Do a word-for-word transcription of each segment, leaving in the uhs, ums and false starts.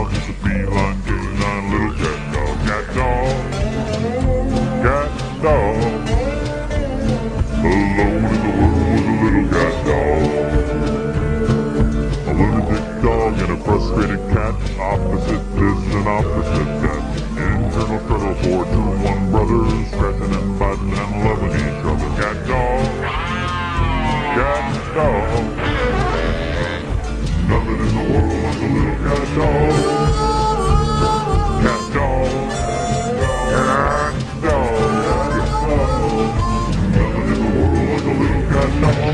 dog, it's a feline canine, little cat dog. Cat dog, cat dog. Alone in the world was a little cat dog. A lunatic dog and a frustrated cat, opposite this and opposite that. Internal struggle for two one brothers, scratching and biting and loving each other. Cat dog, cat dog. Nothing in the world like a little cat dog. Cat dog, cat dog. Nothing in the world like a little cat dog.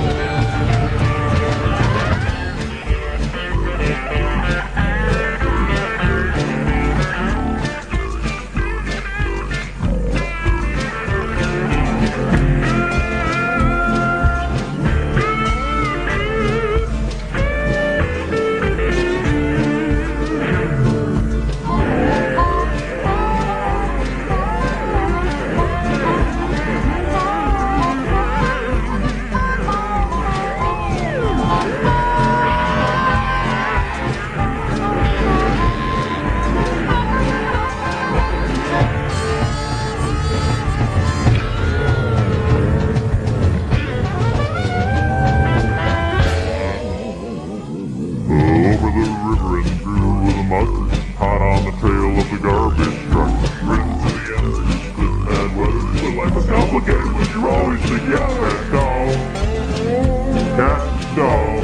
Over the river and through the mud, hot on the tail of the garbage truck, ridden to the end through split bad weather. But life is complicated when you're always together. Cat dog, cat dog.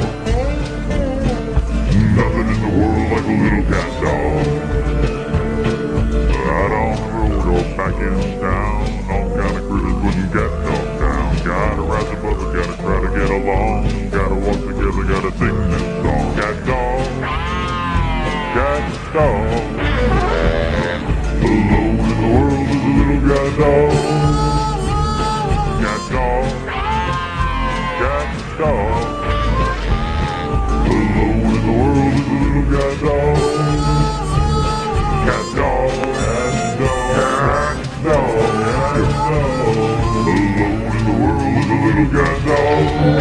Nothing in the world like a little cat dog. Out on the road or back in town, all kind of critters wouldn't get knocked down. Gotta rise above it, gotta try to get along, gotta walk together, gotta sing this song. Cat dog, cat dog. Alone in the world is a little cat dog. Cat dog, cat dog. Alone in the world is a little cat dog. Cat dog, cat dog, cat dog, cat dog. Alone in the world is a little cat dog.